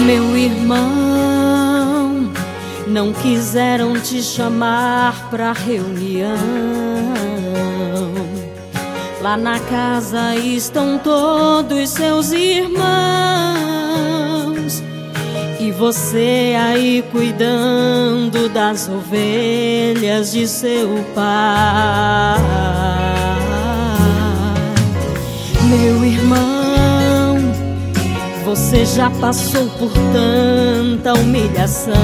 Meu irmão, não quiseram te chamar pra reunião. Lá na casa estão todos seus irmãos, e você aí cuidando das ovelhas de seu pai. Meu irmão, você já passou por tanta humilhação,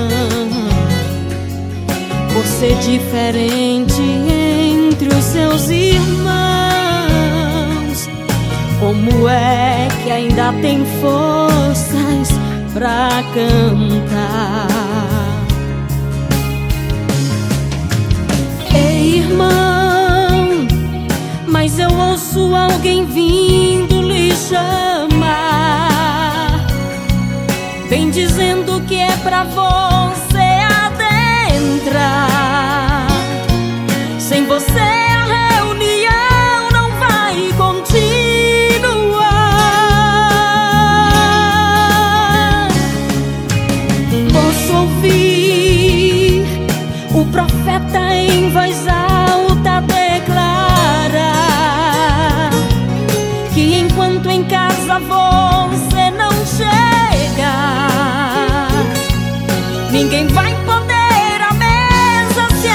por ser diferente entre os seus irmãos. Como é que ainda tem forças pra cantar? Ei, irmão, mas eu ouço alguém vindo lhe chamar, vem dizendo que é pra você adentrar. Sem você a reunião não vai continuar. Posso ouvir o profeta em voz alta declarar que enquanto em casa você não chega, ninguém vai poder à mesa se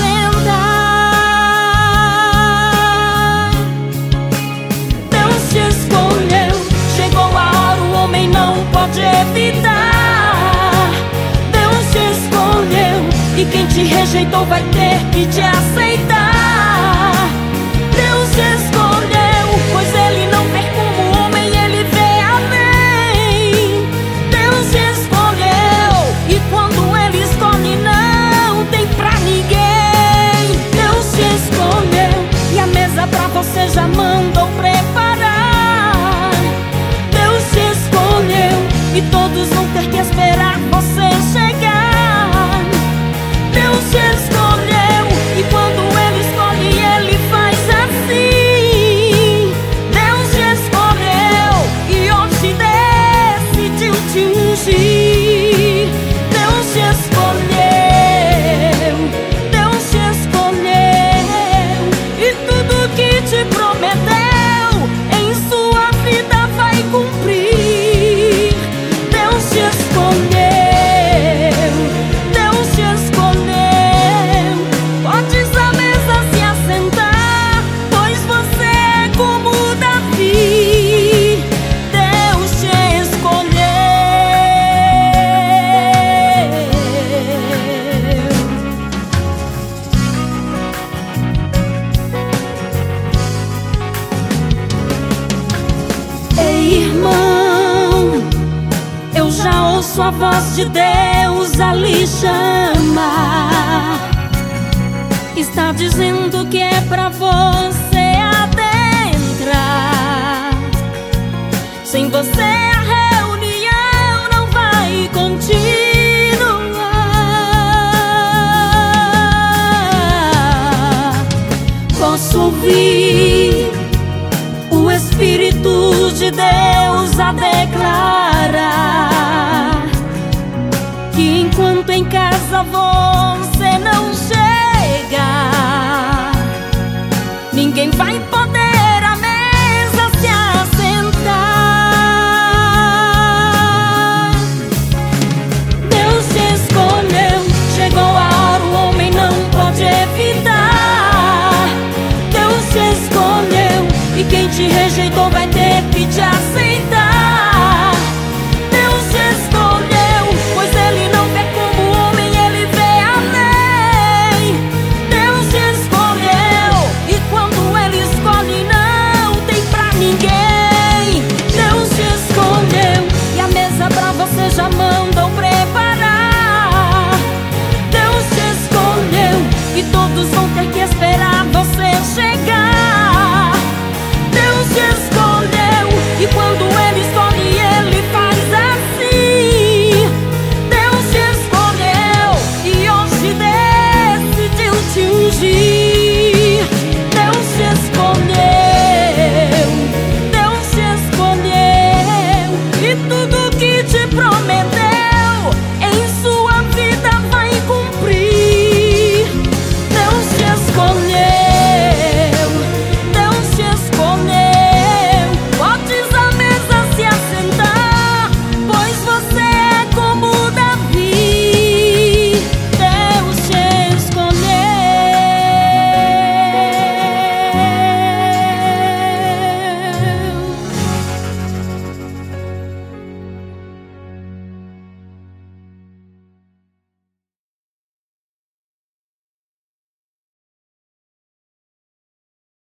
assentar. Deus te escolheu, chegou a hora, o homem não pode evitar. Deus te escolheu, e quem te rejeitou vai ter que te aceitar. Deus te escolheu, pois ele não vê como o homem, ele vê além. Deus te escolheu, e quando ele escolhe não tem pra ninguém. Deus te escolheu, e a mesa pra você já mandou preparar. Deus te escolheu, e todos vão ter que esperar você chegar. Deus te escolheu, e quando ele escolhe ele faz assim. Deus te escolheu, e hoje decidiu te ungir. Deus te escolheu, Deus te escolheu, e tudo que te prometeu em sua vida vai cumprir. Deus te escolheu, Deus te escolheu. Podes à mesa se assentar, pois você é como Davi. Deus te escolheu. Ei, irmão, eu já ouço a voz de Deus a lhe chamar. Está dizendo que é pra você adentrar. Sem você a reunião não vai continuar. Posso ouvir o Espírito de Deus a declarar que enquanto em casa você